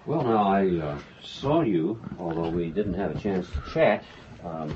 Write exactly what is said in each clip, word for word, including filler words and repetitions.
Well, now, I uh, saw you, although we didn't have a chance to chat, um,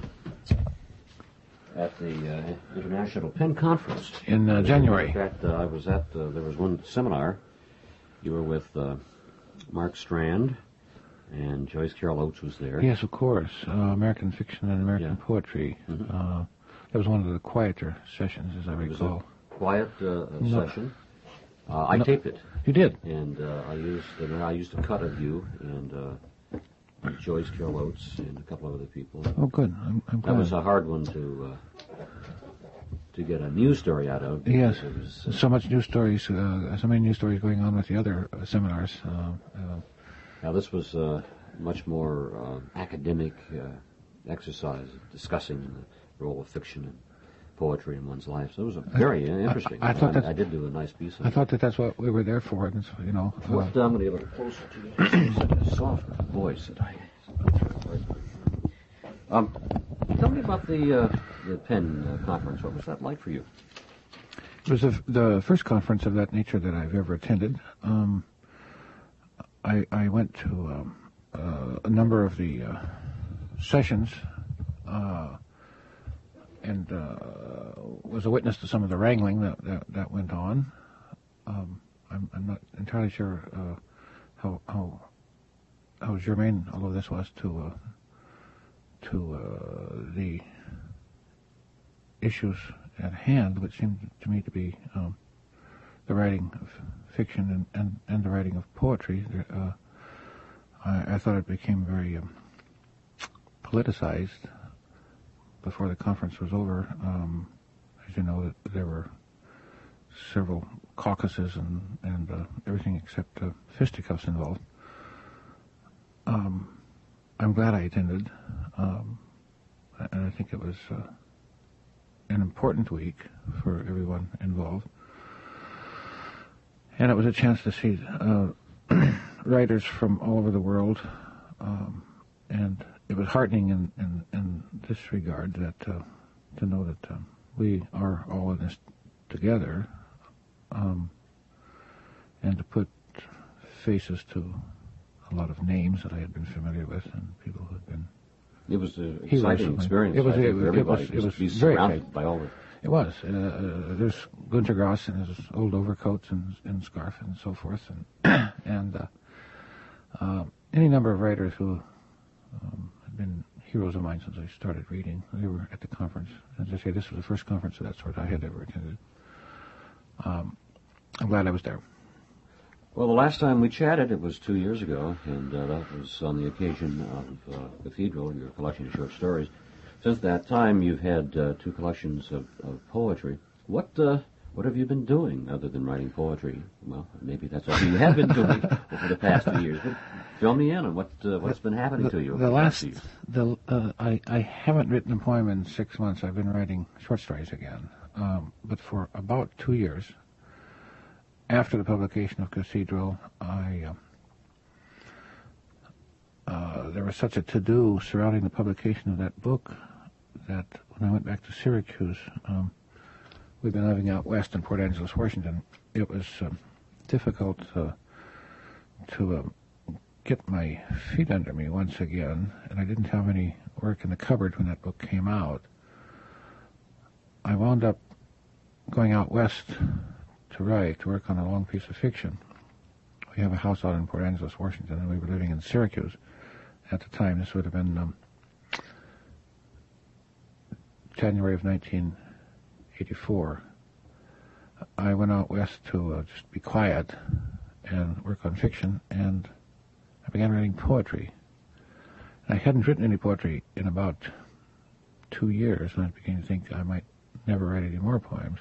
at the uh, International Pen Conference. In uh, January. In fact, uh, I was at, uh, there was one seminar. You were with uh, Mark Strand, and Joyce Carol Oates was there. Yes, of course. Uh, American fiction and American yeah. poetry. Mm-hmm. Uh, that was one of the quieter sessions, as I it recall. Was a quiet uh, no. session. Uh, I no. taped it. You did? And uh, I used uh, I used a cut of you and uh, Joyce Carol Oates and a couple of other people. Oh, good. I'm, I'm glad. That was a hard one to uh, to get a news story out of. Yes. It was, uh, so much news stories, uh, so many news stories going on with the other uh, seminars. Uh, uh, now, this was uh, much more uh, academic uh, exercise, discussing the role of fiction and poetry in one's life. So it was a very uh, interesting. I, I thought I, I did do a nice piece. I thought that that's what we were there for. And, you know, uh, what, uh, I'm going to get a little closer to you. Such a soft voice that I. Um, tell me about the uh, the Penn uh, conference. What was that like for you? It was the, the first conference of that nature that I've ever attended. Um, I, I went to um, uh, a number of the uh, sessions. Uh, and uh, was a witness to some of the wrangling that that, that went on. Um, I'm, I'm not entirely sure uh, how how how germane all of this was to uh, to uh, the issues at hand, which seemed to me to be um, the writing of fiction and, and, and the writing of poetry. Uh, I, I thought it became very um, politicized before the conference was over. Um, as you know, that there were several caucuses and, and uh, everything except uh, fisticuffs involved. Um, I'm glad I attended, um, and I think it was uh, an important week for everyone involved. And it was a chance to see uh, writers from all over the world, um, and it was heartening in, in, in this regard that uh, to know that uh, we are all in this together, um, and to put faces to a lot of names that I had been familiar with and people who had been. It was an exciting experience. It was. I think, It, for everybody. it was. It was be very surrounded exciting. by all the. It was. Uh, uh, there's Gunter Grass in his old overcoats and, and scarf and so forth, and and uh, uh, any number of writers who um, had been heroes of mine since I started reading. They were at the conference. As I say, this was the first conference of that sort I had ever attended. Um, I'm glad I was there. Well, the last time we chatted, it was two years ago, and uh, that was on the occasion of uh, Cathedral, your collection of short stories. Since that time, you've had uh, two collections of, of poetry. What uh, what have you been doing other than writing poetry? Well, maybe that's all you have been doing over the past few years. But fill me in on what uh, what's been happening the, to you. Over the the last, past the uh, I I haven't written a poem in six months. I've been writing short stories again, um, but for about two years. After the publication of Cathedral, I uh, uh, there was such a to-do surrounding the publication of that book that when I went back to Syracuse, um, we've been living out west in Port Angeles, Washington. It was um, difficult uh, to uh, get my feet under me once again, and I didn't have any work in the cupboard when that book came out. I wound up going out west to write, to work on a long piece of fiction. We have a house out in Port Angeles, Washington, and we were living in Syracuse at the time. This would have been um, January of nineteen eighty-four. I went out west to uh, just be quiet and work on fiction, and I began writing poetry. And I hadn't written any poetry in about two years, and I began to think I might never write any more poems.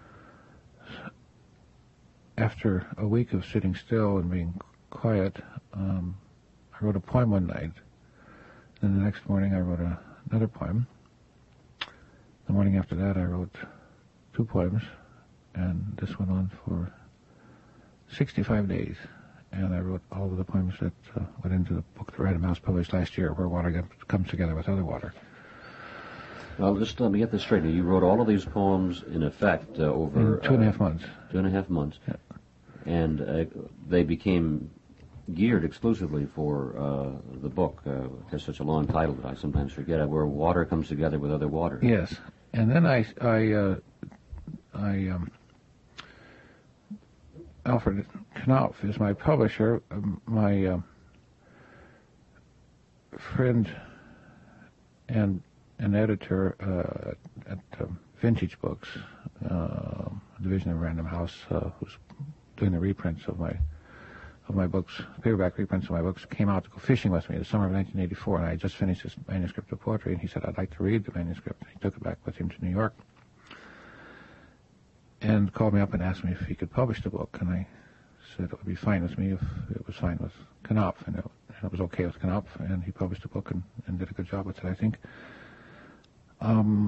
After a week of sitting still and being quiet, um, I wrote a poem one night. Then the next morning I wrote a, another poem. The morning after that I wrote two poems, and this went on for sixty-five days. And I wrote all of the poems that uh, went into the book that Random House published last year, Where Water Comes Together with Other Water. Well, just let me get this straight. You wrote all of these poems, in effect, uh, over... In two and a half uh, months. Two and a half months. Yeah. And uh, they became geared exclusively for uh, the book. Uh, it has such a long title that I sometimes forget it, where water comes together with other water. Yes, and then I, I, uh, I, um, Alfred Knopf is my publisher. Um, my uh, friend and an editor uh, at uh, Vintage Books, uh, division of Random House, uh, who's doing the reprints of my of my books, paperback reprints of my books, came out to go fishing with me the summer of nineteen eighty-four, and I had just finished this manuscript of poetry, and he said, I'd like to read the manuscript. He took it back with him to New York and called me up and asked me if he could publish the book, and I said it would be fine with me if it was fine with Knopf, and it, and it was okay with Knopf, and he published the book and, and did a good job with it, I think. Um,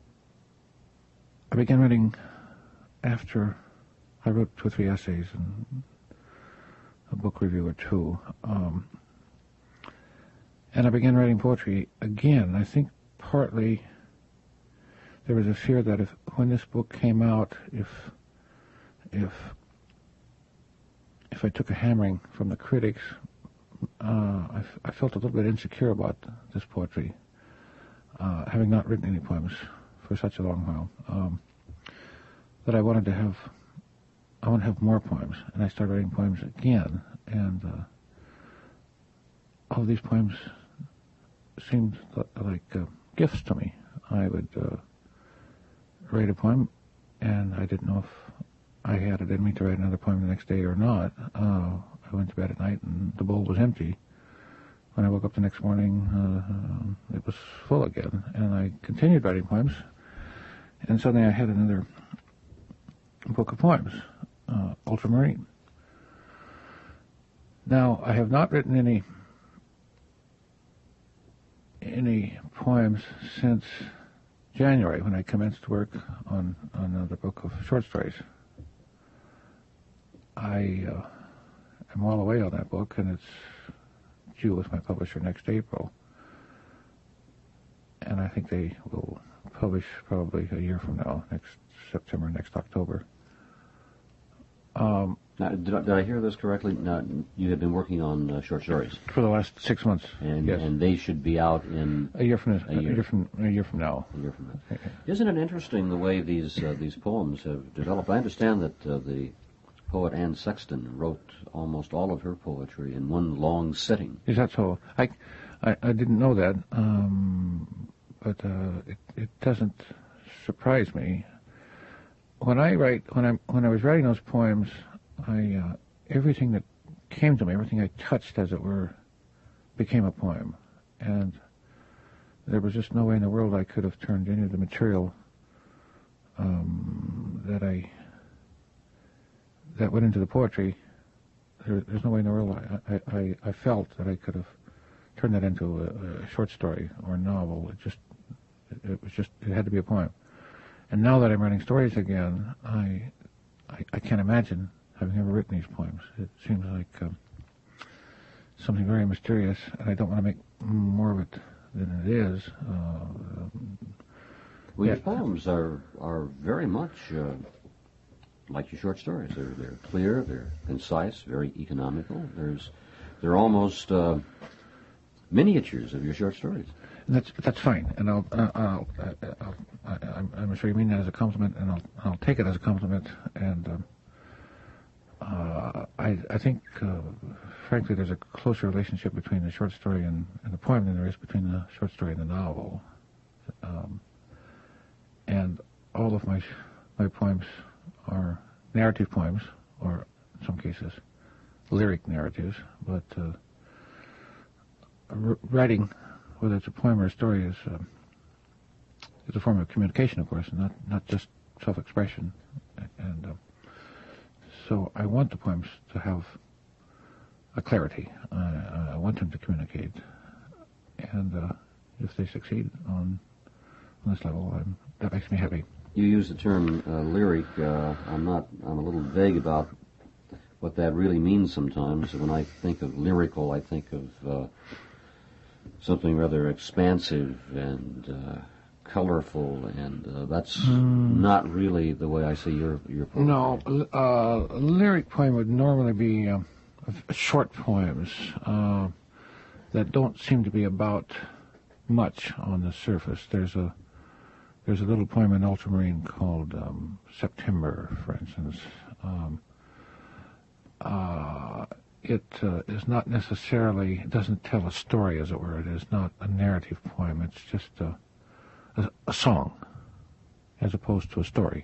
I began writing after I wrote two or three essays and a book review or two. Um, and I began writing poetry again. I think partly there was a fear that if when this book came out, if if if I took a hammering from the critics, uh, I, f- I felt a little bit insecure about this poetry, uh, having not written any poems for such a long while. Um, that I wanted to have I want to have more poems, and I started writing poems again, and uh, all of these poems seemed like uh, gifts to me. I would uh, write a poem, and I didn't know if I had it in me to write another poem the next day or not. Uh, I went to bed at night, and the bowl was empty. When I woke up the next morning, uh, it was full again, and I continued writing poems, and suddenly I had another book of poems. Uh, Ultramarine. Now, I have not written any any poems since January, when I commenced work on, on another book of short stories. I uh, am well away on that book, and it's due with my publisher next April. And I think they will publish probably a year from now, next September, next October. Um, now, did, I, did I hear this correctly? Now, you have been working on uh, short stories for the last six months, and yes. and they should be out in a year from this, a year. a year from a year from now. A year from now. Isn't it interesting the way these uh, these poems have developed? I understand that uh, the poet Anne Sexton wrote almost all of her poetry in one long sitting. Is that so? I I, I didn't know that, um, but uh, it it doesn't surprise me. When I write, when I when I was writing those poems, I uh, everything that came to me, everything I touched, as it were, became a poem, and there was just no way in the world I could have turned any of the material um, that I that went into the poetry. There, there's no way in the world I, I, I, I felt that I could have turned that into a, a short story or a novel. It just it, it was just it had to be a poem. And now that I'm writing stories again, I, I, I can't imagine having ever written these poems. It seems like um, something very mysterious, and I don't want to make more of it than it is. Uh, well, yeah. your poems are are very much uh, like your short stories. They're they're clear, they're concise, very economical. There's they're almost uh, miniatures of your short stories. And that's that's fine, and I'll, uh, I'll, uh, I'll I, I'm, I'm sure you mean that as a compliment, and I'll I'll take it as a compliment. And um, uh, I I think, uh, frankly, there's a closer relationship between the short story and, and the poem than there is between the short story and the novel. Um, and all of my my poems are narrative poems, or in some cases, lyric narratives. But uh, r- writing, whether it's a poem or a story, is uh, is a form of communication, of course, and not not just self-expression. And uh, so I want the poems to have a clarity. Uh, I want them to communicate, and uh, if they succeed on on this level, I'm, that makes me happy. You use the term uh, lyric. Uh, I'm not. I'm a little vague about what that really means sometimes. When I think of lyrical, I think of uh, something rather expansive and uh, colorful, and uh, that's mm. not really the way I see your your poem. No, uh, a lyric poem would normally be uh, short poems uh, that don't seem to be about much on the surface. There's a there's a little poem in Ultramarine called um, September, for instance. Um, uh, it uh, is not necessarily, it doesn't tell a story, as it were. It is not a narrative poem. It's just a, a, a song, as opposed to a story.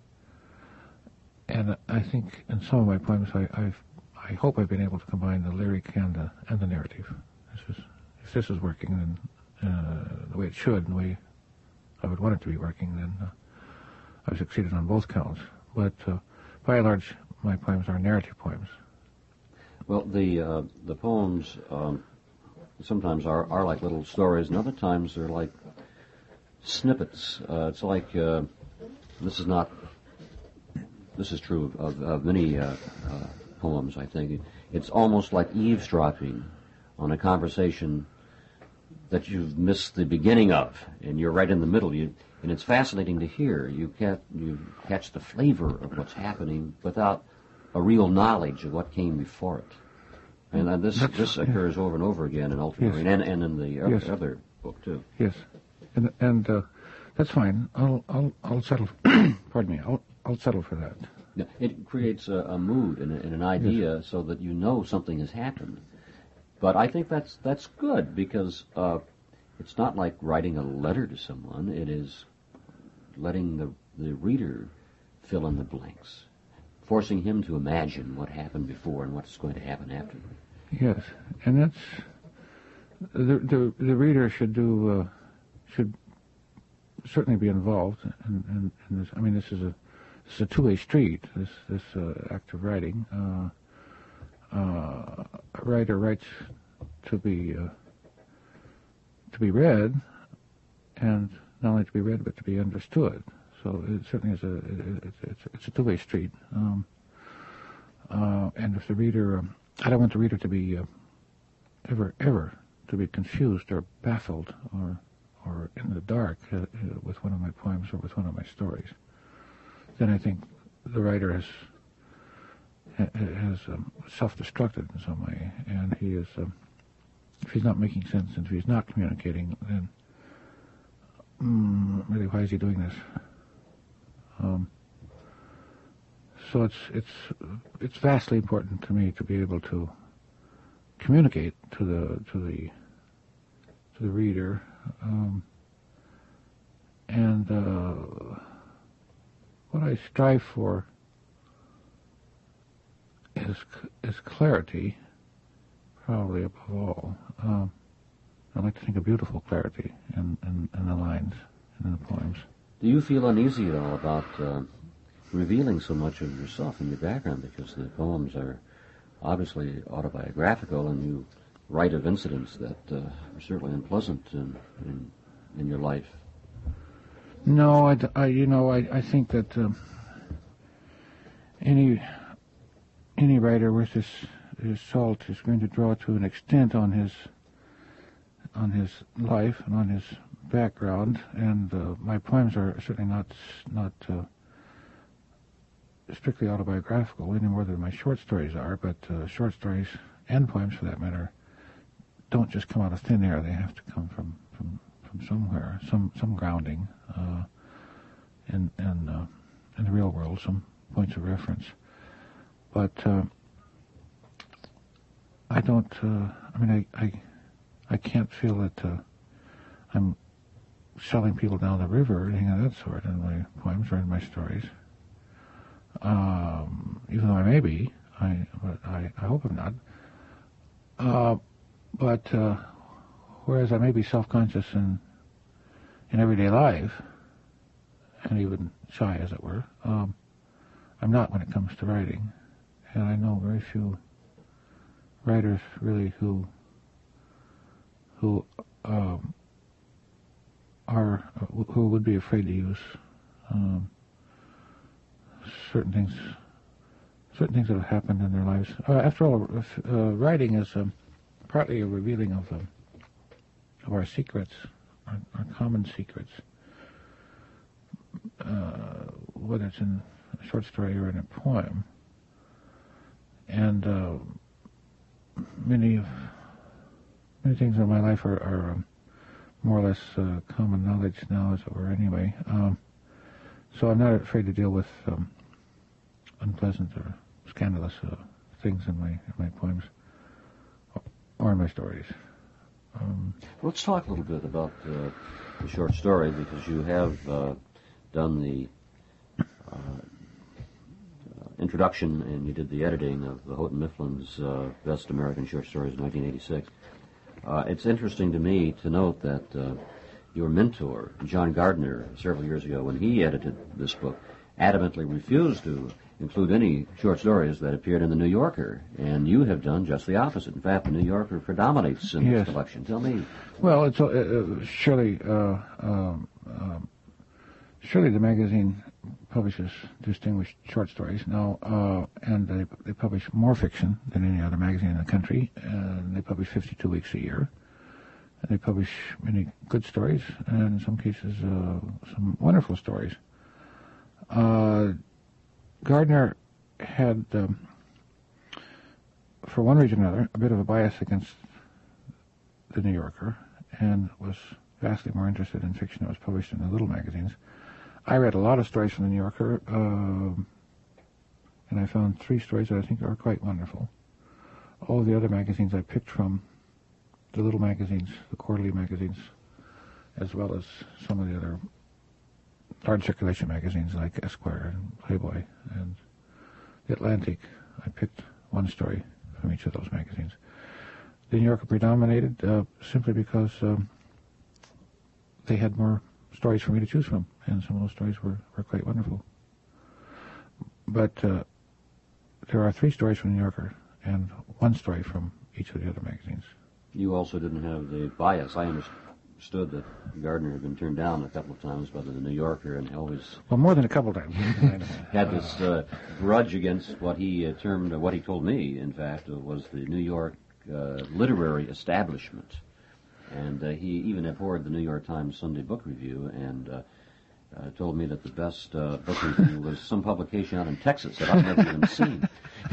And I think in some of my poems, I, I've, I hope I've been able to combine the lyric and the and the narrative. This is, if this is working, then uh, the way it should, and the way I would want it to be working, then uh, I've succeeded on both counts. But uh, by and large, my poems are narrative poems. Well, the uh, the poems um, sometimes are, are like little stories, and other times they're like snippets. Uh, it's like uh, this is not. This is true of, of, of many uh, uh, poems, I think. It's almost like eavesdropping on a conversation that you've missed the beginning of, and you're right in the middle. You, and it's fascinating to hear. You, get, you catch the flavor of what's happening without a real knowledge of what came before it. And uh, this That's, this occurs yeah. over and over again in Ultramarine, yes. and, and in the other, yes. other book, too. Yes, and, and uh, that's fine. I'll, I'll, I'll settle, pardon me, I'll, I'll settle for that. Yeah, it creates a, a mood and, a, and an idea yes. so that you know something has happened. But I think that's that's good because uh, it's not like writing a letter to someone. It is letting the the reader fill in the blanks, forcing him to imagine what happened before and what's going to happen after. Yes, and that's the the, the reader should do uh, should certainly be involved in, in, in this. I mean, this is a It's a two-way street, this this uh, act of writing. Uh, uh, a writer writes to be uh, to be read, and not only to be read, but to be understood. So it certainly is a it, it's, it's, it's a two-way street. Um, uh, and if the reader, um, I don't want the reader to be uh, ever ever to be confused or baffled or or in the dark uh, uh, with one of my poems or with one of my stories. Then I think the writer has has um, self-destructed in some way, and he is. Um, if he's not making sense and if he's not communicating, then mm, really, why is he doing this? Um, so it's it's it's vastly important to me to be able to communicate to the to the to the reader, um, and. Uh, What I strive for is is clarity, probably above all. Um, I like to think of beautiful clarity in, in, in the lines and in the poems. Do you feel uneasy at all about uh, revealing so much of yourself and your background? Because the poems are obviously autobiographical, and you write of incidents that uh, are certainly unpleasant in, in, in your life. No, I, I, you know, I, I think that um, any any writer worth his, his salt is going to draw to an extent on his on his life and on his background, and uh, my poems are certainly not not uh, strictly autobiographical any more than my short stories are. But uh, short stories and poems, for that matter, don't just come out of thin air. They have to come from from. from somewhere, some some grounding uh, in in, uh, in the real world, some points of reference. But uh, I don't. Uh, I mean, I, I I can't feel that uh, I'm selling people down the river or anything of that sort in my poems or in my stories. Um, even though I may be, I but I, I hope I'm not. Uh, but. Uh, Whereas I may be self-conscious in in everyday life, and even shy, as it were, um, I'm not when it comes to writing. And I know very few writers really who who um, are who would be afraid to use um, certain things, certain things that have happened in their lives. Uh, after all, uh, writing is um, partly a revealing of. Um, of our secrets, our, our common secrets, uh, whether it's in a short story or in a poem. And uh, many of many things in my life are, are um, more or less uh, common knowledge now, as it were. Anyway, um, so I'm not afraid to deal with um, unpleasant or scandalous uh, things in my in my poems or in my stories. Um, Let's talk a little bit about uh, the short story, because you have uh, done the uh, introduction and you did the editing of the Houghton Mifflin's uh, Best American Short Stories in nineteen eighty-six. Uh, it's interesting to me to note that uh, your mentor, John Gardner, several years ago, when he edited this book, adamantly refused to include any short stories that appeared in the New Yorker, and you have done just the opposite. In fact, the New Yorker predominates in yes. this collection. Tell me. Well, it's uh, uh, surely uh, um, um, surely the magazine publishes distinguished short stories now, uh, and they they publish more fiction than any other magazine in the country. And they publish fifty-two weeks a year. And they publish many good stories, and in some cases, uh, some wonderful stories. Uh, Gardner had, um, for one reason or another, a bit of a bias against the New Yorker, and was vastly more interested in fiction that was published in the little magazines. I read a lot of stories from the New Yorker, uh, and I found three stories that I think are quite wonderful. All the other magazines I picked from the little magazines, the quarterly magazines, as well as some of the other large circulation magazines like Esquire and Playboy and The Atlantic. I picked one story from each of those magazines. The New Yorker predominated uh, simply because um, they had more stories for me to choose from, and some of those stories were, were quite wonderful. But uh, there are three stories from the New Yorker and one story from each of the other magazines. You also didn't have the bias. I understood that Gardner had been turned down a couple of times by the New Yorker, and always well, more than a couple of times. had this uh, grudge against what he uh, termed, uh, what he told me, in fact, uh, was the New York uh, literary establishment. And uh, he even abhorred the New York Times Sunday Book Review, and uh, uh, told me that the best uh, book review was some publication out in Texas that I've never even seen.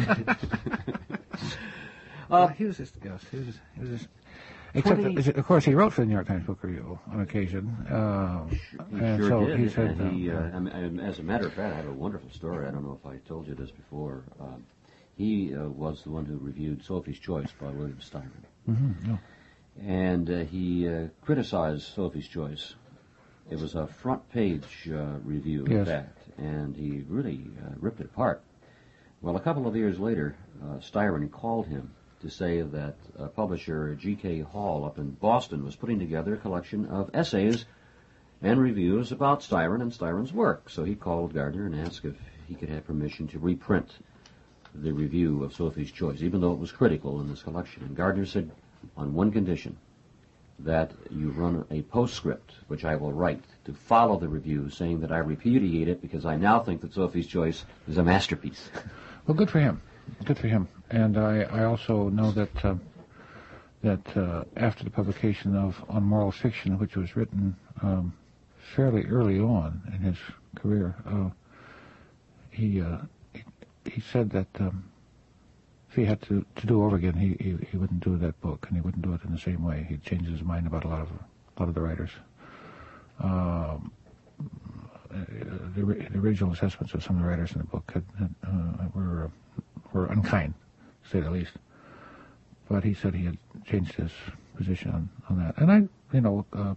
Uh, he was just, yes, he was just, he was just except, that, of course, he wrote for the New York Times Book Review on occasion. Uh, he and sure so did. he said, and he, uh, uh, I mean, as a matter of fact, I have a wonderful story. I don't know if I told you this before. Um, he uh, was the one who reviewed Sophie's Choice by William Styron. Mm-hmm, no. And uh, he uh, criticized Sophie's Choice. It was a front-page uh, review, in yes. fact, and he really uh, ripped it apart. Well, a couple of years later, uh, Styron called him to say that uh, publisher G K Hall up in Boston was putting together a collection of essays and reviews about Styron and Styron's work. So he called Gardner and asked if he could have permission to reprint the review of Sophie's Choice, even though it was critical in this collection. And Gardner said, on one condition, that you run a postscript, which I will write, to follow the review, saying that I repudiate it because I now think that Sophie's Choice is a masterpiece. Well, good for him. Good for him. And I, I also know that uh, that uh, after the publication of On Moral Fiction, which was written um, fairly early on in his career, uh, he, uh, he he said that um, if he had to, to do over again, he, he he wouldn't do that book, and he wouldn't do it in the same way. He'd change his mind about a lot of a lot of the writers. Um, the, the original assessments of some of the writers in the book had, had, uh, were uh, were unkind, to say the least. But he said he had changed his position on, on that. And I, you know, uh,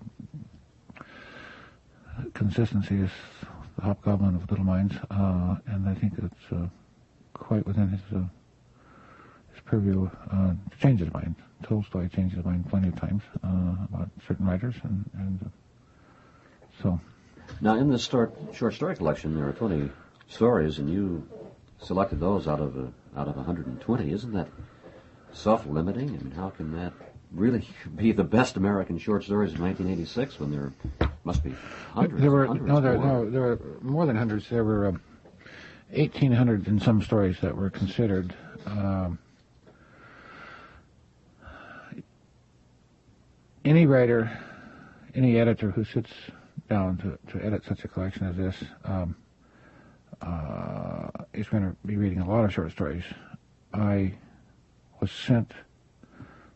consistency is the hobgoblin of little minds, uh, and I think it's uh, quite within his uh, his purview uh, to change his mind. Tolstoy changed his mind plenty of times uh, about certain writers, and, and uh, so. Now, in this short, short story collection, there are twenty stories, and you selected those out of a, out of one hundred twenty. Isn't that self-limiting? I mean, how can that really be the best American short stories of nineteen eighty-six when there must be hundreds? There were hundreds no, there, more. no, there were more than hundreds. There were um, eighteen hundred and some stories that were considered. Um, any writer, any editor who sits down to, to edit such a collection as this um, uh, is going to be reading a lot of short stories. I was sent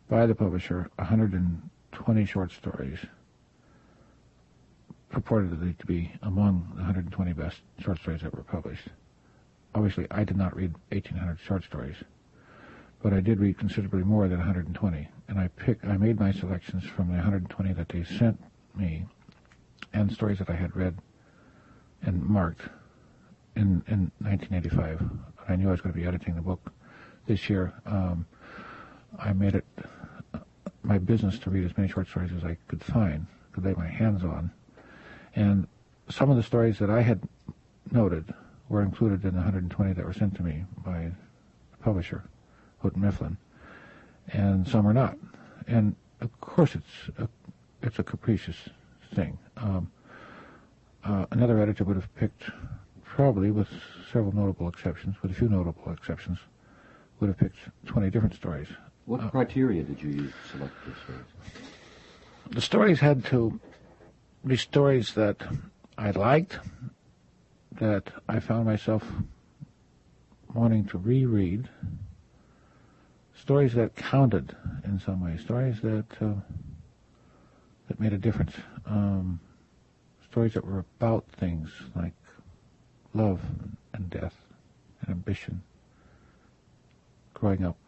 by the publisher, one hundred twenty short stories, purportedly to be among the one hundred twenty best short stories that were published. Obviously, I did not read eighteen hundred short stories, but I did read considerably more than one hundred twenty, and I pick, I made my selections from the one hundred twenty that they sent me, and stories that I had read and marked in, in nineteen eighty-five. I knew I was going to be editing the book this year. Um, I made it my business to read as many short stories as I could find, could lay my hands on. And some of the stories that I had noted were included in the one hundred twenty that were sent to me by the publisher, Houghton Mifflin, and some are not. And of course, it's a, it's a capricious thing. Um, uh, another editor would have picked, probably with several notable exceptions, with a few notable exceptions, would have picked twenty different stories. What uh, criteria did you use to select the stories? The stories had to be stories that I liked, that I found myself wanting to reread, stories that counted in some way, stories that uh, that made a difference, um, stories that were about things like love and death and ambition, growing up,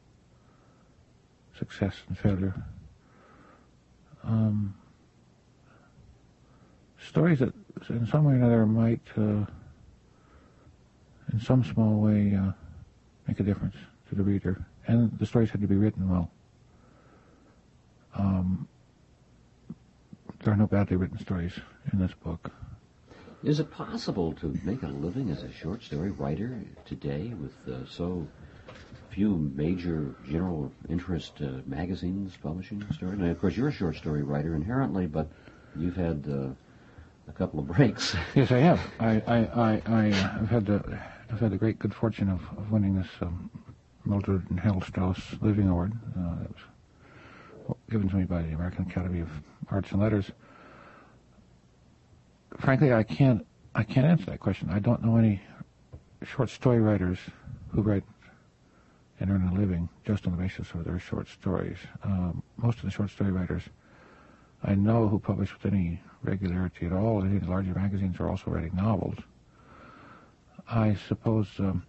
success and failure. Um, stories that in some way or another might, uh, in some small way, uh, make a difference to the reader. And the stories had to be written well. Um, there are no badly written stories in this book. Is it possible to make a living as a short story writer today with uh, so few major general interest uh, magazines publishing stories? Now, of course, you're a short story writer inherently, but you've had uh, a couple of breaks. Yes, I have. I, I, I, I uh, I've had the, I've had the great good fortune of, of winning this um, Mildred and Harold Strauss Living Award. Uh, that was given to me by the American Academy of Arts and Letters. Frankly, I can't, I can't answer that question. I don't know any short story writers who write and earn a living just on the basis of their short stories. Um, most of the short story writers I know who publish with any regularity at all in any of the larger magazines are also writing novels. I suppose um,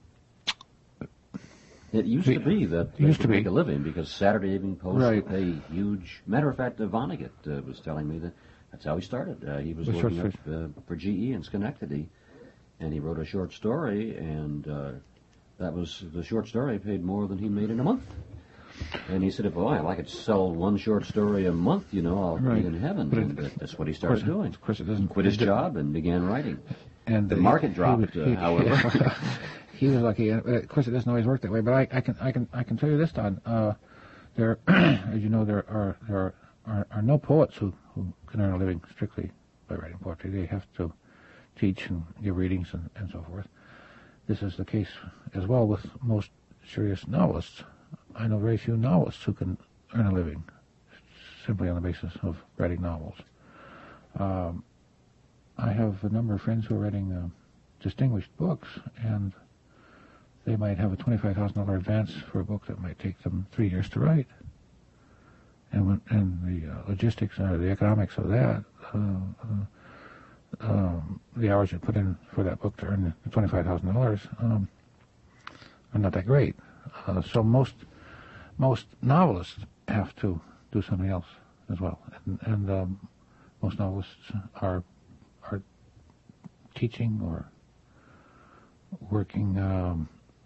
it used the, to be that they used could to make be. a living because Saturday Evening Post Right. would pay huge. Matter of fact, uh, Vonnegut uh, was telling me that that's how he started. Uh, he was The short working up uh, for G E in Schenectady, and he wrote a short story, and uh, that was the short story paid more than he made in a month. And he said, if, oh, if I could sell one short story a month, you know, I'll Right. be in heaven. But and it, uh, that's what he started of course, doing. Of course, it doesn't. Quit his it job and began writing. And the uh, market he, dropped, he, uh, he, however. He was lucky. Of course, it doesn't always work that way. But I, I can, I can, I can tell you this, Don. Uh, there, as you know, there are there are, are, are no poets who, who can earn a living strictly by writing poetry. They have to teach and give readings and, and so forth. This is the case as well with most serious novelists. I know very few novelists who can earn a living simply on the basis of writing novels. Um, I have a number of friends who are writing uh, distinguished books, and they might have a twenty-five thousand dollars advance for a book that might take them three years to write. And, when, and the uh, logistics or the economics of that, uh, uh, um, the hours you put in for that book to earn the twenty-five thousand dollars um, are not that great. Uh, so most most novelists have to do something else as well, and, and um, most novelists are are teaching or working um,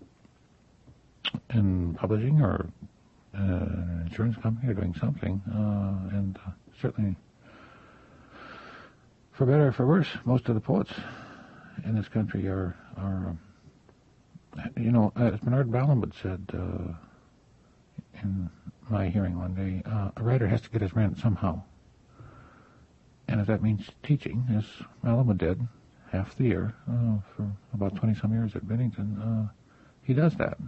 in publishing or uh, an insurance company or doing something, uh, and uh, certainly, for better or for worse, most of the poets in this country are are. Um, You know, as Bernard Ballinwood said uh, in my hearing one day, uh, a writer has to get his rent somehow. And if that means teaching, as Ballinwood did half the year uh, for about twenty-some years at Bennington, uh, he does that.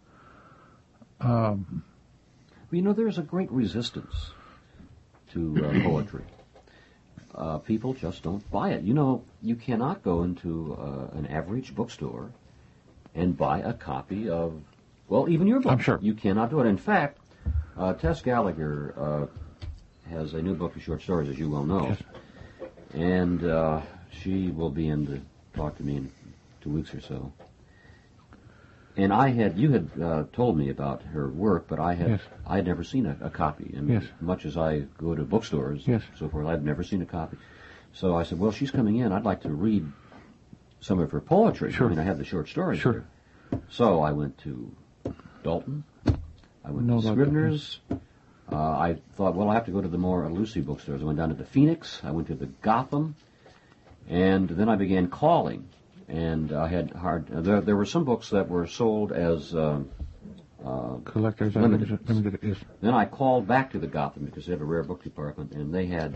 Um, well, you know, there's a great resistance to uh, poetry. Uh, people just don't buy it. You know, you cannot go into uh, an average bookstore and buy a copy of, well, even your book. I'm sure. You cannot do it. In fact, Uh, Tess Gallagher uh, has a new book of short stories, as you well know. Yes. And uh, she will be in to talk to me in two weeks or so. And I had, you had uh, told me about her work, but I had, Yes. I had never seen a, a copy. And Yes. much as I go to bookstores Yes. and so forth, I'd never seen a copy. So I said, well, she's coming in. I'd like to read some of her poetry. Sure. I mean, I have the short stories Sure. here. So I went to Dalton. I went Know to about Scribner's. Uh, I thought, well, I have to go to the more elusive bookstores. I went down to the Phoenix. I went to the Gotham. And then I began calling. And I had hard... Uh, there, there were some books that were sold as... Um, uh, Collectors Limited. items, limited, yes. then I called back to the Gotham because they have a rare book department, and they had...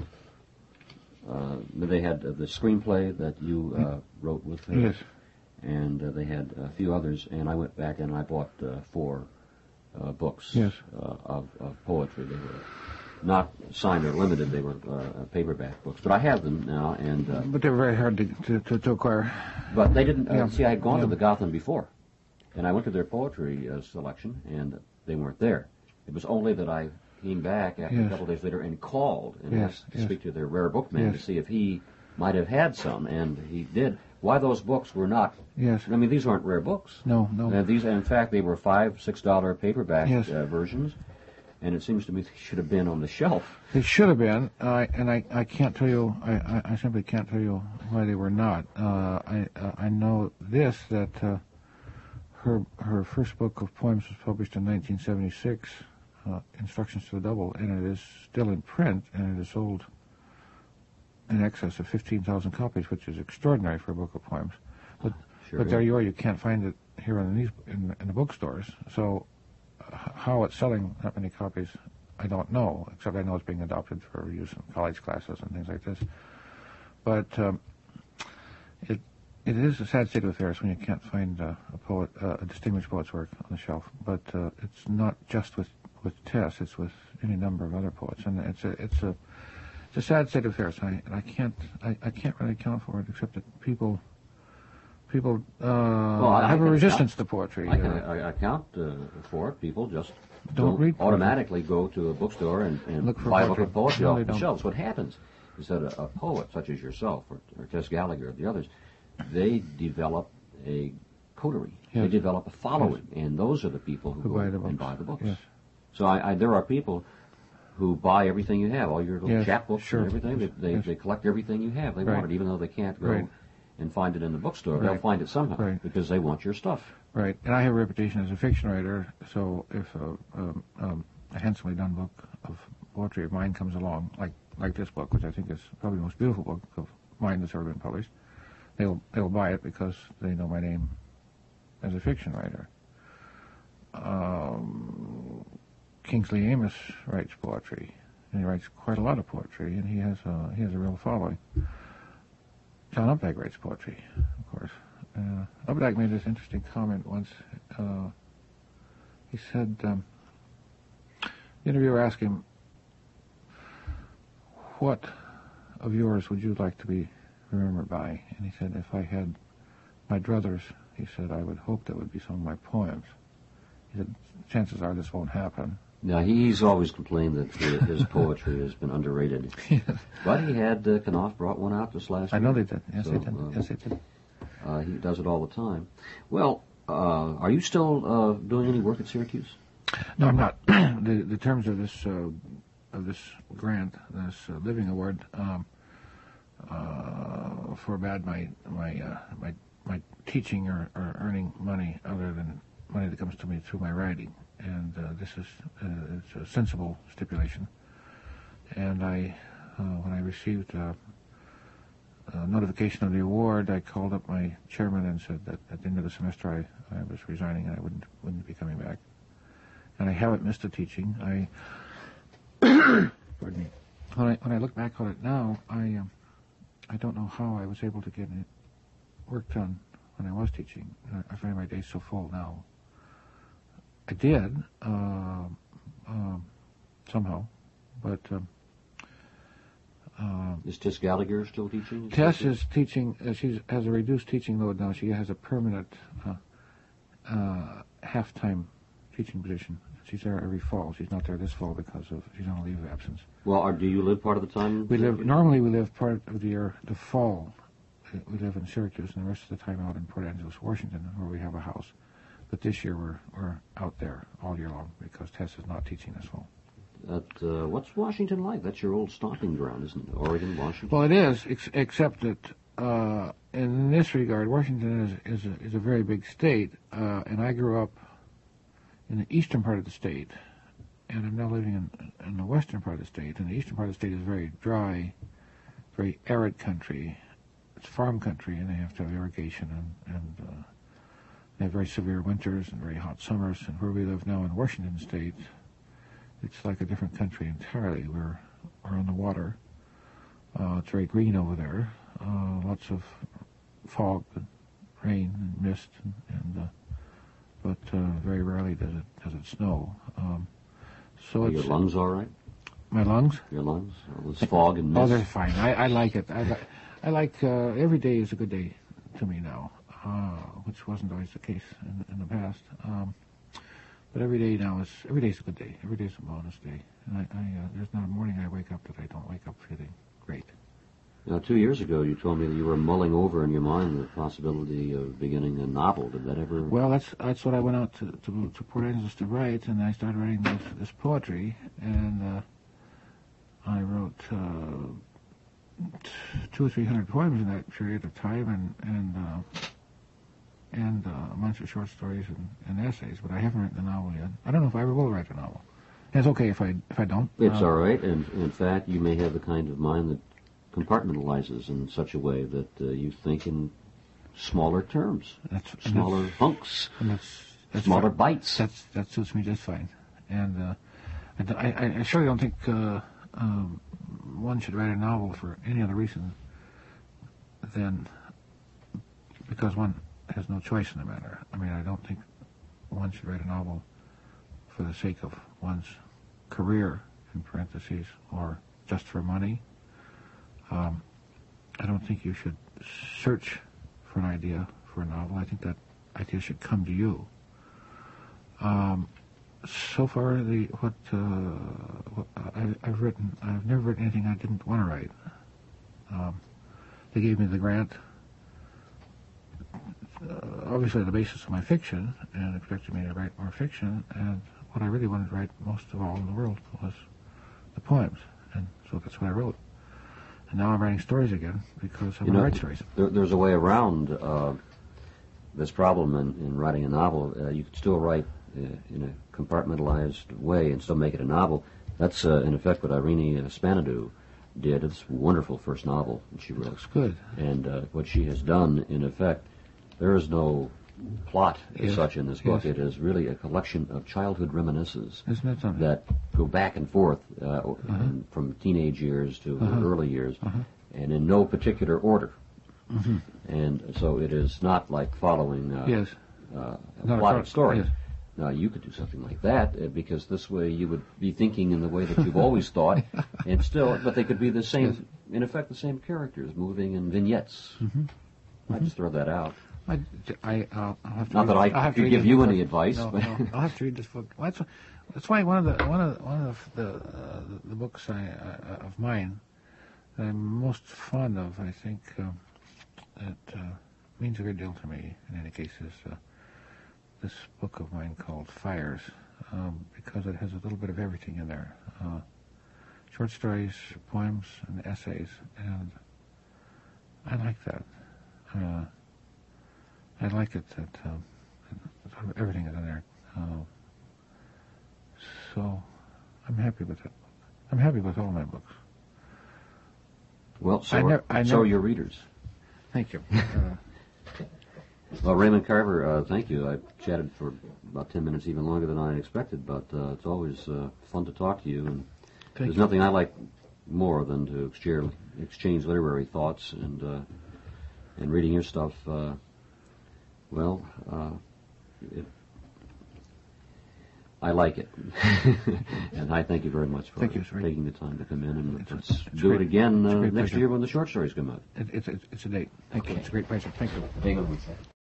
Uh, they had uh, the screenplay that you uh, wrote with her. Yes. And uh, they had a few others, and I went back and I bought uh, four uh, books Yes. uh, of, of poetry. They were not signed or limited; they were uh, paperback books. But I have them now, and uh, But they're very hard to, to, to, to acquire. but they didn't. Uh, Yeah. See, I had gone Yeah. to the Gotham before, and I went to their poetry uh, selection, and they weren't there. It was only that I came back after Yes. a couple of days later and called and Yes, asked to yes. speak to their rare book man Yes. to see if he might have had some, and he did. Why those books were not? Yes. I mean, these aren't rare books. No, no. Uh, these, in fact, they were five, six dollar paperback Yes. uh, versions, and it seems to me they should have been on the shelf. They should have been, uh, and I, I can't tell you, I, I, I simply can't tell you why they were not. Uh, I uh, I know this, that uh, her her first book of poems was published in nineteen seventy-six, uh, Instructions to the Double, and it is still in print, and it is sold in excess of fifteen thousand copies, which is extraordinary for a book of poems. But, Sure but is. there you are, you can't find it here in these in, in the bookstores. So uh, how it's selling that many copies, I don't know, except I know it's being adopted for use in college classes and things like this. But um, it it is a sad state of affairs when you can't find uh, a poet, uh, a distinguished poet's work on the shelf. But uh, it's not just with with Tess; it's with any number of other poets, and it's a it's a it's a sad state of affairs. I and I can't I, I can't really account for it, except that people people uh, I- I have a can resistance account- to poetry. I can uh, I, I account uh, for it. People just Don't don't, read poetry. automatically go to a bookstore and, and Look for buy a book poetry. of poetry No, off they the don't. shelves. What happens is that a, a poet such as yourself or, or Tess Gallagher or the others, they develop a coterie. They Yes. develop a following, and those are the people who, Who go buy the and books. buy the books. Yes. So I, I, there are people who buy everything you have, all your little Yes, chapbooks sure. and everything. They, they, Yes. they collect everything you have. They Right. want it, even though they can't go Right. and find it in the bookstore. They'll Right. find it somehow Right. because they want your stuff. Right, and I have a reputation as a fiction writer, so if a, um, um, a handsomely done book of poetry of mine comes along, like like this book, which I think is probably the most beautiful book of mine that's ever been published, they'll they'll buy it because they know my name as a fiction writer. Um, Kingsley Amos writes poetry, and he writes quite a lot of poetry, and he has a, he has a real following. John Updike writes poetry, of course. Uh, Updike made this interesting comment once. Uh, he said, um, the interviewer asked him, what of yours would you like to be remembered by? And he said, if I had my druthers, he said, I would hope that would be some of my poems. He said, chances are this won't happen. Now, he's always complained that hi- his poetry has been underrated. But he had, uh, Knopf brought one out this last I know year. they did. Yes, So, they did. uh, Yes, they did. Uh, he does it all the time. Well, uh, are you still uh, doing any work at Syracuse? No, I'm not. the the terms of this uh, of this grant, this uh, living award, um, uh, forbade my my uh, my my teaching or, or earning money other than money that comes to me through my writing, and uh, this is uh, it's a sensible stipulation. And I, uh, when I received uh, a notification of the award, I called up my chairman and said that at the end of the semester I, I was resigning and I wouldn't wouldn't be coming back. And I haven't missed a teaching. I, pardon me. When I when I look back on it now, I um, I don't know how I was able to get it work done when I was teaching. I, I find my days so full now. I did uh, um, somehow, but um, uh, Is Tess Gallagher still teaching? Tess is teaching. Uh, she has a reduced teaching load now. She has a permanent uh, uh, half-time teaching position. She's there every fall. She's not there this fall because of she's on a leave of absence. Well, are, do you live part of the time? We live normally we live part of the year the fall. We live in Syracuse, and the rest of the time out in Port Angeles, Washington, where we have a house. But this year we're we're out there all year long because Tess is not teaching this fall. At, uh, what's Washington like? That's your old stomping ground, isn't it? Oregon, Washington. Well, it is, ex- except that uh, in this regard, Washington is is a, is a very big state, uh, and I grew up in the eastern part of the state, and I'm now living in, in the western part of the state. And the eastern part of the state is very dry, very arid country. It's farm country, and they have to have irrigation, and, and uh, they have very severe winters and very hot summers. And where we live now in Washington State, it's like a different country entirely. We're, we're on the water. Uh, it's very green over there. Uh, lots of fog and rain and mist, and, and uh, but uh, very rarely does it does it snow. Um, so Are it's your lungs all right? my lungs. Your lungs? All this fog and mist? Oh, they're fine. I, I like it. I, li- I like uh, every day is a good day to me now, uh, which wasn't always the case in, in the past. Um, but every day now is every day is a good day. Every day is a bonus day. And I, I uh, there's not a morning I wake up that I don't wake up feeling great. Now, two years ago, you told me that you were mulling over in your mind the possibility of beginning a novel. Did that ever... Well, that's that's what I went out to, to, to Port Angeles to write, and I started writing this, this poetry, and uh, I wrote uh, t- two or three hundred poems in that period of time, and and uh, and uh, a bunch of short stories and, and essays. But I haven't written a novel yet. I don't know if I ever will write a novel. And it's okay if I if I don't. It's uh, all right, and in fact, you may have the kind of mind that compartmentalizes in such a way that uh, you think in smaller terms, That's, smaller that's, hunks, and that's, that's smaller fine. bites. That's that suits me just fine. And uh, I, I, I surely don't think uh, um, one should write a novel for any other reason than because one has no choice in the matter. I mean, I don't think one should write a novel for the sake of one's career, in parentheses, or just for money. Um, I don't think you should search for an idea for a novel. I think that idea should come to you. Um, so far, the what, uh, what I, I've written, I've never written anything I didn't want to write. Um, they gave me the grant, uh, obviously on the basis of my fiction, and expected me to write more fiction. And what I really wanted to write most of all in the world was the poems, and so that's what I wrote. And now I'm writing stories again because I want to write stories. There, there's a way around uh, this problem in, in writing a novel. Uh, you could still write uh, in a compartmentalized way and still make it a novel. That's, uh, in effect, what Irene Spanadou did. It's a wonderful first novel that she wrote. Looks good. And uh, what she has done, in effect, there is no plot as Yes. such in this book. Yes. It is really a collection of childhood reminiscences Isn't it something? that go back and forth uh, Uh-huh. and from teenage years to Uh-huh. early years, Uh-huh. and in no particular order. Mm-hmm. And so it is not like following uh, Yes. uh, a Not a plotted plot, story. yes. Now, you could do something like that uh, because this way you would be thinking in the way that you've always thought, and still, but they could be the same, Yes. in effect, the same characters moving in vignettes. Mm-hmm. I just throw that out. I, I, I'll, I'll have to Not read that I I'll have to could read give this you book. any advice, No, but- no, I'll have to read this book. Well, that's, that's why one of the one of the, one of the uh, the books I, uh, of mine that I'm most fond of, I think, um, that uh, means a great deal to me. In any case, is uh, this book of mine called Fires, um, because it has a little bit of everything in there: uh, short stories, poems, and essays, and I like that. Uh, I like it that um, sort of everything is in there. Uh, so I'm happy with that book. I'm happy with all my books. Well, so, I are, nev- I so never- are your readers. Thank you. Uh, Well, Raymond Carver, uh, thank you. I chatted for about ten minutes, even longer than I expected, but uh, it's always uh, fun to talk to you. And Thank there's you. nothing I like more than to exchange, exchange literary thoughts, and uh, and reading your stuff. Uh, well, uh, it, I like it, and I thank you very much for Thank you, sir. taking the time to come in, and It's- let's it's do great. it again It's a uh, great next pleasure. year when the short stories come out. it, it's, it's, it's a date. Thank you. Okay. It's a great pleasure. Thank you. Hang on one second.